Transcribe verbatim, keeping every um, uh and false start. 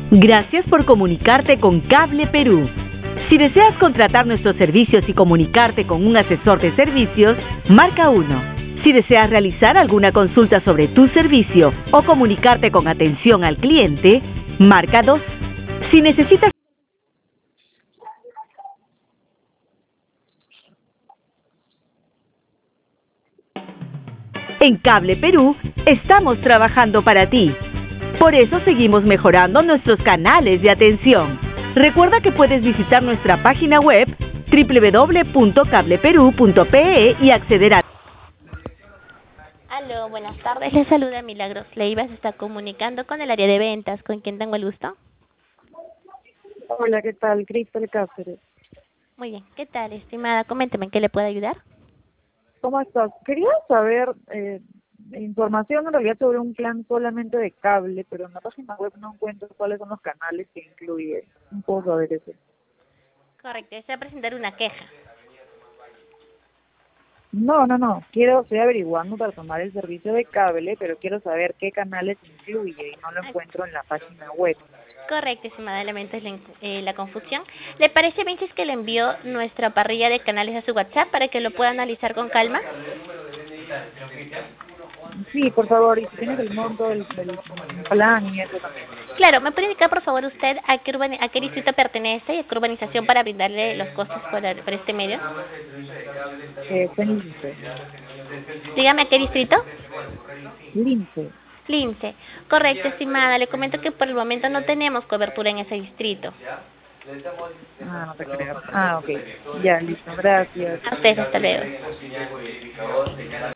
Gracias por comunicarte con Cable Perú. Si deseas contratar nuestros servicios y comunicarte con un asesor de servicios, marca uno. Si deseas realizar alguna consulta sobre tu servicio o comunicarte con atención al cliente, marca dos. Si necesitas En Cable Perú, estamos trabajando para ti. Por eso seguimos mejorando nuestros canales de atención. Recuerda que puedes visitar nuestra página web doble u doble u doble u punto cable perú punto pe e y acceder a... Aló, buenas tardes. Les saluda Milagros Leiva. Se está comunicando con el área de ventas. ¿Con quién tengo el gusto? Hola, ¿qué tal? Cristal Cáceres. Muy bien. ¿Qué tal, estimada? Coménteme, ¿en qué le puedo ayudar? ¿Cómo estás? Quería saber eh, información en realidad sobre un plan solamente de cable, pero en la página web no encuentro cuáles son los canales que incluye. Un poco saber eso. Correcto. Desea presentar una queja. No, no, no. Quiero, estoy averiguando para tomar el servicio de cable, pero quiero saber qué canales incluye y no lo encuentro en la página web. Correcto, estimada. Lamento es la, eh, la confusión. ¿Le parece bien si es que le envío nuestra parrilla de canales a su WhatsApp para que lo pueda analizar con calma? Sí, por favor, y si tienes el monto del, del plan y eso también. Claro, ¿me puede indicar por favor usted a qué, urbani a qué distrito pertenece y a qué urbanización para brindarle los costos por, por este medio? Eh, está en Lince. Dígame a qué distrito. Lince. Lince. Correcto, estimada. Le comento que por el momento no tenemos cobertura en ese distrito. Ah, no te creo. Ah, ok. Ya, listo. Gracias. A ustedes, hasta luego.